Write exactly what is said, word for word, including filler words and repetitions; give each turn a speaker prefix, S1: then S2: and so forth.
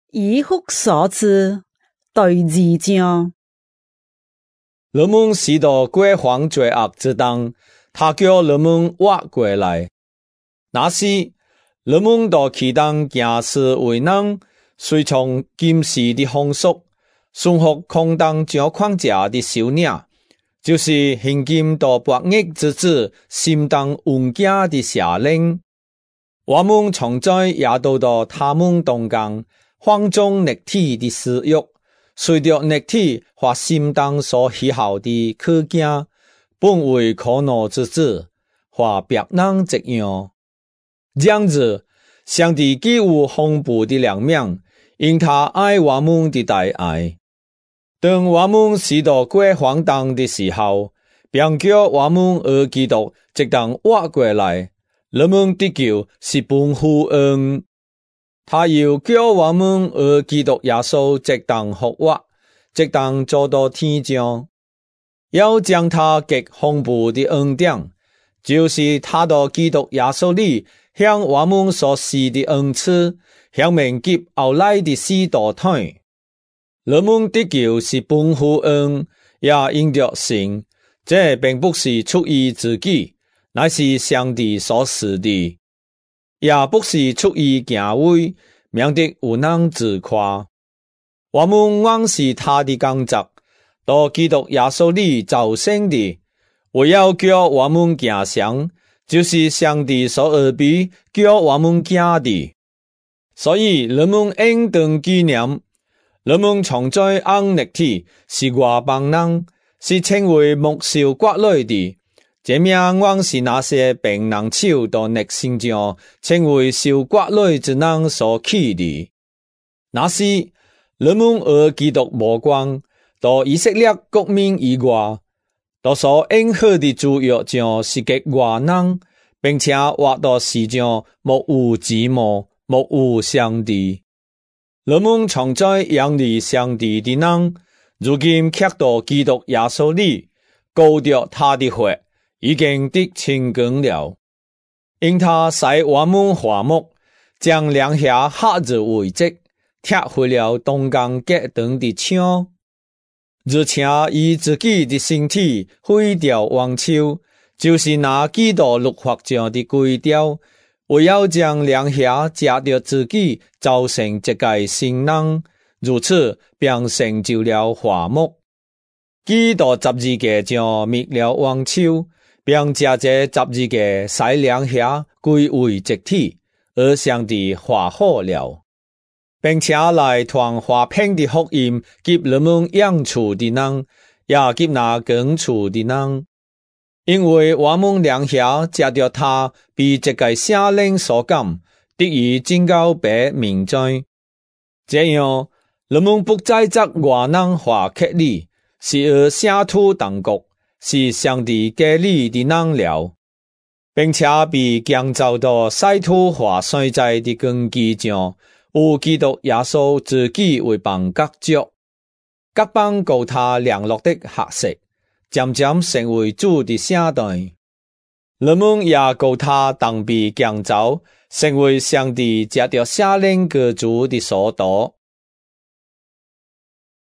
S1: 以福所知，第二章。
S2: 人们是到过犯罪恶之当，他叫人们活过来。那时，人们到其当行事为人，随从今时的风俗，顺服空当上框架的修领，就是现今到白日之子心当稳家的下令。我们常在也都到他们当中，放纵肉体的私欲，随着肉体或心当所喜好的去行，本为可怒之子，或别人这样。这样子，上帝给予丰富的良命，因他爱我们的大爱。当我们是到过荒唐的时候，并叫我们而基督即当活过来，人们得救是本乎恩。他又叫我们而基督耶稣即当复活，即当做到天上，要将他极丰富的恩典，就是他到基督耶稣里向我们所施的恩赐，向明给后来的世代听。人们得救是本乎恩，也因着信，这并不是出于自己，乃是上帝所赐的，也不是出于行为，免得有人自夸。我们原是他的工作，到基督耶稣里造成的，为要叫我们行善，就是上帝所耳必叫我们行的。所以人们应当纪念，人们常在按肉体是外邦人，是称为木受割来的。这名原是那些病人手到肉身上，称为受割来之人所起的。那时，人们和基督无关，到以色列国民以外，到所应许的主约上是给外人，并且活到世上莫有寂寞，莫有上帝。人们常在养里上帝的人，如今却到基督耶稣里，高着他的血，已经得清光了。因他使我们和睦，将两下下子为职，踢回了东江结等的枪，而且以自己的身体毁掉王朝，就是拿基督律法上的规条，为要将两下加着自己造成这个新人，如此便成就了和睦。基督十字架上灭了王朝，并借这十字架使两下归为一体，而上帝和好了，并且来传和平的福音给人们养处的人，也给那耕处的人。因为我们两下借着他被这个圣灵所感，得以警告别民众。这样，人们不再责外人和客里，是而下土当国，是上帝给你的人了，并且被建造到晒土和衰在的根基上，有基督耶稣自己为帮隔着，各邦告他亮落的黑色，渐渐成为主的下代。人们也告他当被建造，成为上帝借着圣灵各主的所夺。